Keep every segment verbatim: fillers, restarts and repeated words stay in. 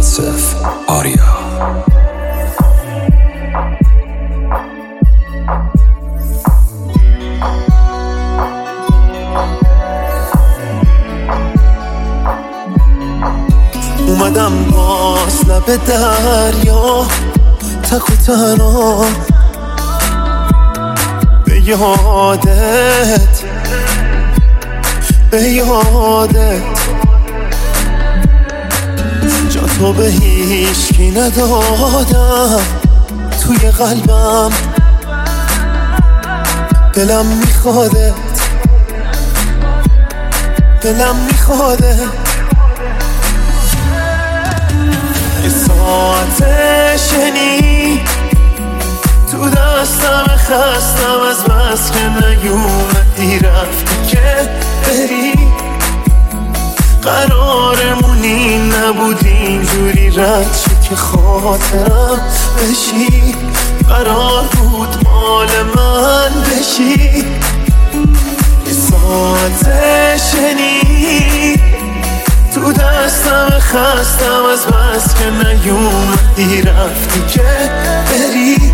آصف آریا. اومدم باز لب دریا تک و تنها به یادت به یادت جا تو به هیچکی ندادم توی قلبم، دلم میخوادت دلم میخوادت یه ساعت شنی تو دستم خستم از بس که نیومدی رفتی که بری، قرارمونی نبودی اینجوری رد شی که خاطرم بشی، قرار بود مال من بشی. یه ساعت شنی تو دستم خستم از بس که نیومدی رفتی که بری،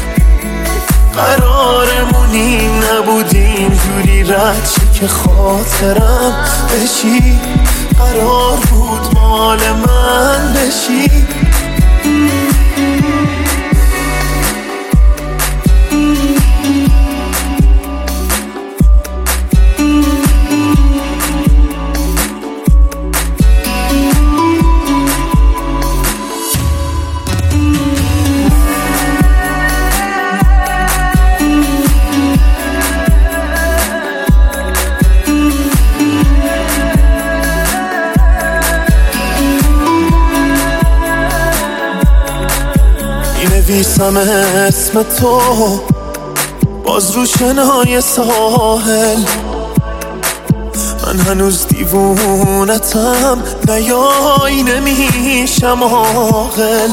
قرارمونی نبودی اینجوری رد شی که خاطرم بشی، قرار بود مال من بشی. نویسم اسم تو باز رو شنای ساحل، من هنوز دیوونتم نیای نمیشم عاقل.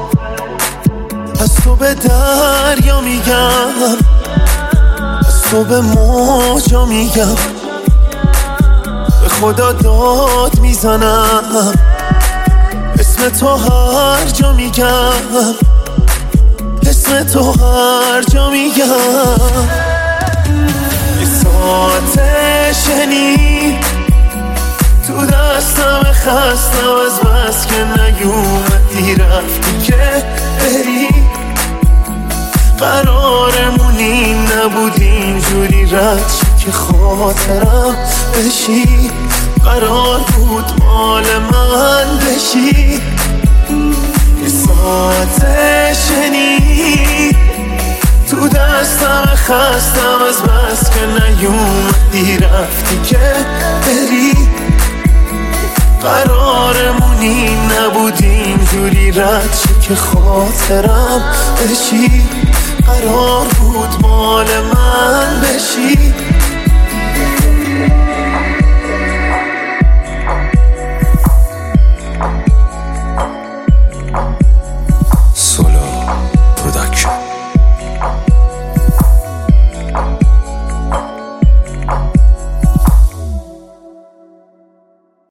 از تو به دریا میگم، از تو به موجا میگم، به خدا داد میزنم، اسم تو هر جا میگم، اسم تو هر جا میگم. یه ساعت شنی تو دستم خستم از بس که نیومدی رفتی که بری، قرارمونی نبودی اینجوری رد شی که خاطرم بشی، قرار بود مال من بشی. یه ساعت شنی تو دستم خستم از بس که نیومدی رفتی که بری، قرارمونی نبودی اینجوری رد شی که خاطرم بشی، قرار بود مال من بشی.